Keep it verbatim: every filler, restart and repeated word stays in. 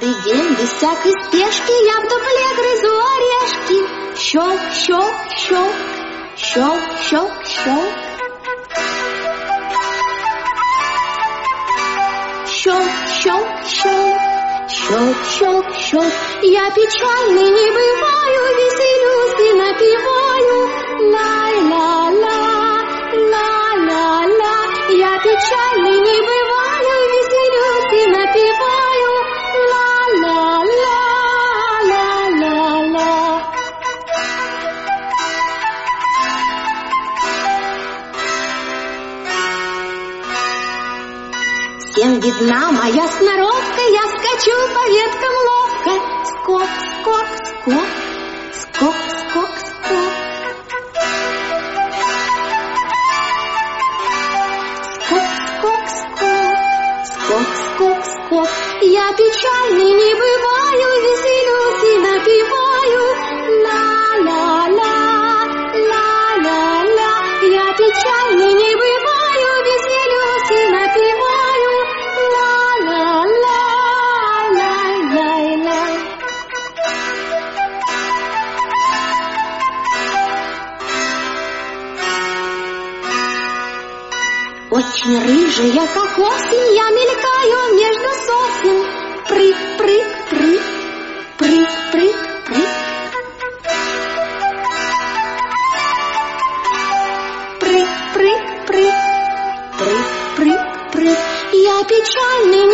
Каждый день без всякой спешки я в дупле грызу орешки. Щелк, щелк, щелк, щелк, щелк, щелк. Щелк, щелк, щелк, щелк, щелк, щелк. Я печальный не бываю, веселюсь и напеваю. Ла-ла-ла, ла-ла-ла. Я печальный не бываю, веселюсь и напеваю. Ла-ла-ла, ла-ла-ла. Всем видна моя сноровка, я скачу по веткам ловко. Скок, скок, скок, скок, скок, скок. Скок, скок, скок, скок, скок, скок. Я печальный не бываю, веселюсь и напеваю. Ла-ла-ла, ла-ла-ла. Я печальный не бываю, веселюсь и напеваю. Ла-ла-ла, лай-лай-лай. Очень рыжая, как осень, я мелькаю между сосен. Прыг, прыг, прыг, прыг, прыг, прыг. Прыг, прыг, прыг, прыг, прыг, прыг. Я печальный